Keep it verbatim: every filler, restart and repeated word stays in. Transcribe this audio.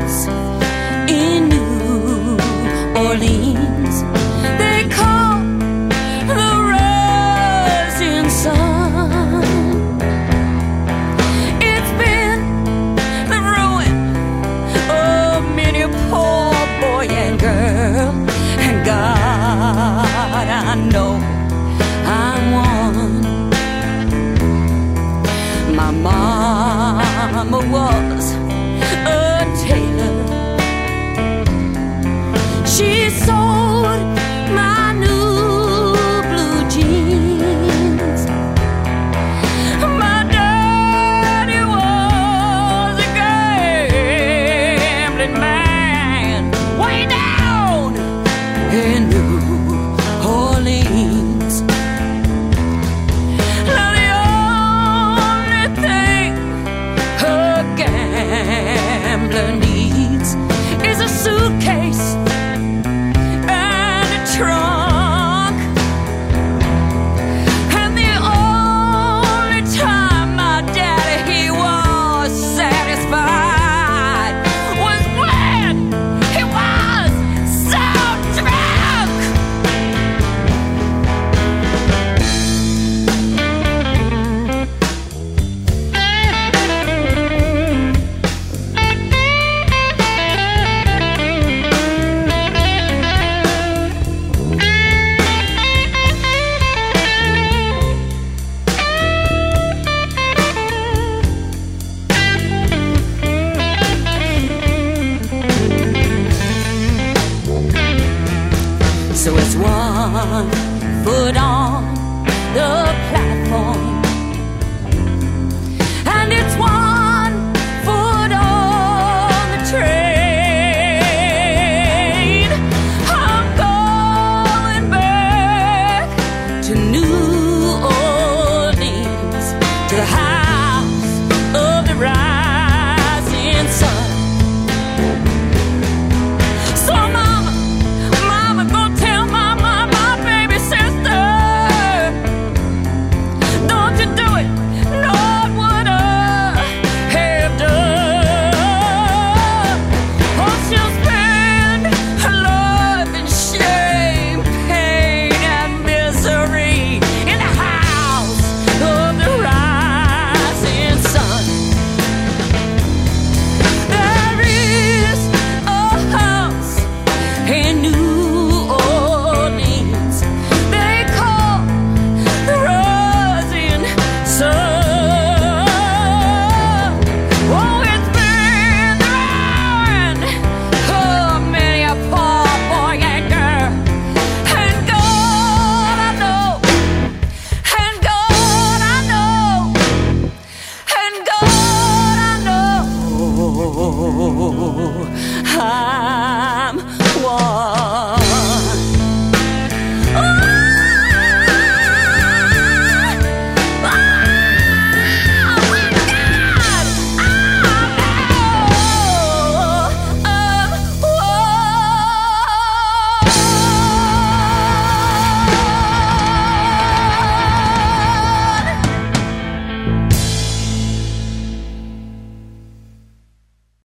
was in New Orleans. They call the rising sun. It's been the ruin of many a poor boy and girl. And God, I know I'm one. My mama was a tailor. She sewed my new blue jeans. My daddy was a gambling man way down in New Orleans. Now the only thing a gambler needs is a suitcase and a trunk. And the only time my daddy he was satisfied was when he was so drunk. So it's one foot on the